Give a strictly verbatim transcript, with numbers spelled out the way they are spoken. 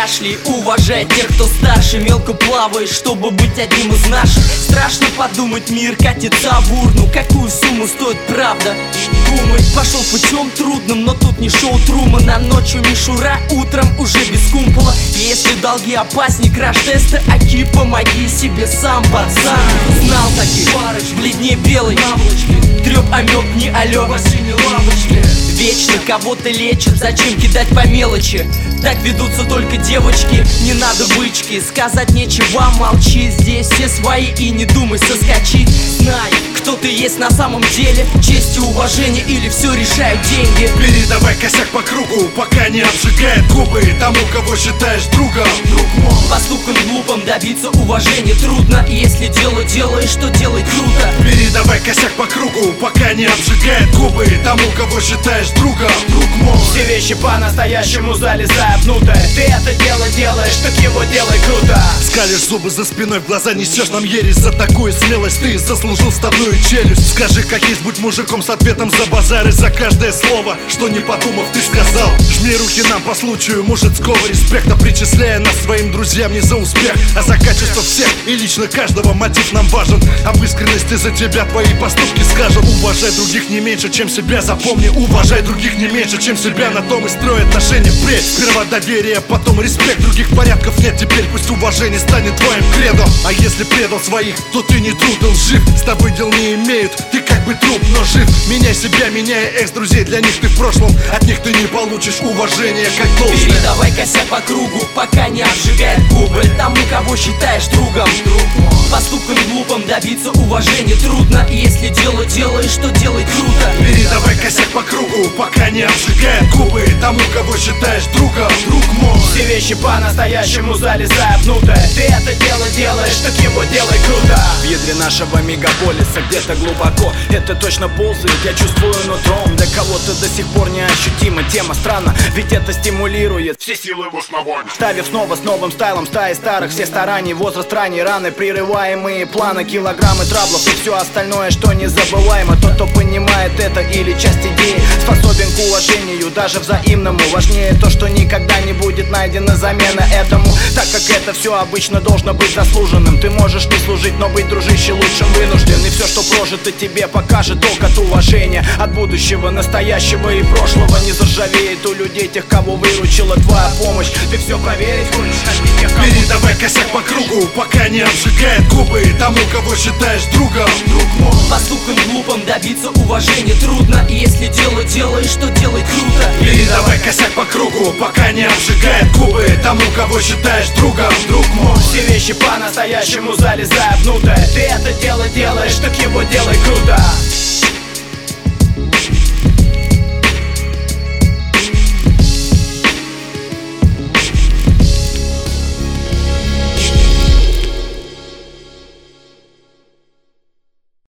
кашляй, уважай тех, кто старше. Мелко плаваешь, чтобы быть одним из наших. Страшно подумать, мир катится в урну. Какую сумму стоит правда? Думать пошел путем трудным, но тут не шоу Трумана. Ночью мишура, утром уже без кумпола. Если долги опасней краш-теста, аки, помоги себе сам, пацан. Знал таких парыш, бледнее белой наволочки. Трёп, амёб, не алё, машине лавочки. Вечно кого-то лечат, зачем кидать по мелочи? Так ведутся только девочки, не надо бычки. Сказать нечего, молчи, здесь все свои и не думай соскочить. Знай, кто ты есть на самом деле. Честь и уважение или все решают деньги. Передавай косяк по кругу, пока не обжигает губы тому, кого считаешь другом, друг мой. Поступком глупым добиться уважения трудно. Если дело делаешь, то делай круто. Передавай косяк по кругу, пока не обжигает губы тому, кого считаешь другом, друг мой. Все вещи по-настоящему залезая внутрь. Ты это дело делаешь, так его делай круто. Скалишь зубы за спиной, в глаза несешь нам ересь. За такую смелость ты заслужил стальную челюсть. Скажи, как есть, будь мужиком с ответом за базары. За каждое слово, что не подумав ты сказал. Жми руки нам по случаю мужицкого респекта, причисляя нас своим друзьям не за успех, а за качество всех и лично каждого. Мотив нам важен, об искренности за тебя твои поступки скажут. Уважай других не меньше, чем себя, запомни. Уважай других не меньше, чем себя, на том и строй отношения впредь. Сперва доверие, потом респект. Других порядков нет, теперь пусть уважение станет твоим кредо. А если предал своих, то ты не труд, он жив. С тобой дел не имеют, ты как бы труп, но жив. Меняй себя, меняй экс-друзей, для них ты в прошлом. От них ты не получишь уважения, как должное. Передавай косяк по кругу, пока не обжигает губы тому, кого считаешь другом, друг мой. Поступком глупым добиться уважения трудно. Если дело делаешь, то делай круто. Передавай косяк по кругу, пока не обжигает губы тому, кого считаешь другом, друг мой. Все вещи по-настоящему залезая внутрь. Ты это дело делаешь, так его делай круто. В ядре нашего мегаполиса где-то глубоко это точно ползает, я чувствую нутром. Для кого-то до сих пор неощутима тема, странно, ведь это стимулирует все силы в основании. Ставив снова с новым стайлом стаи старых, все старания, возраст ранней раны, прерываемые планы, килограммы траблов и все остальное, что незабываемо. Тот, кто понимает это или часть идеи, способен к уважению, даже взаимному. Важнее то, что никогда не будет найдена замена этому, так как это все обычно должно быть заслуженным. Ты можешь не служить, но быть, дружище, лучшим вынужден. И все, что прожито, тебе покажет толк от уважения. От будущего, настоящего и прошлого не заржавеет у людей, тех, кого выручила твоя помощь. Ты все проверить хочешь, от тех, кого... Передавай косяк по кругу, пока не обжигает губы тому, кого считаешь другом, друг мой. Поступком глупым добиться уважения трудно. Если дело делаешь, то делай круто. Передавай косяк по кругу, пока не обжигает губы тому, кого считаешь другом, друг мой. Все вещи по-настоящему залезая внутрь. Ты это дело делаешь, так его делай круто.